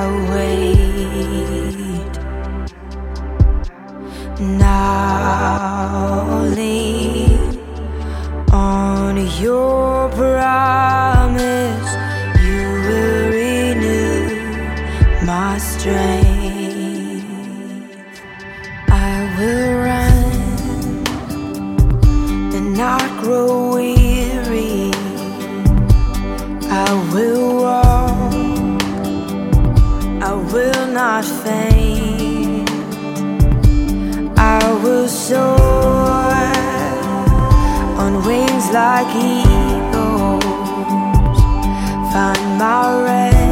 wait. Now lean on your promise. You will renew my strength. I will run and not grow weary. I will walk, I will not faint. I will soar on wings like eagles, find my rest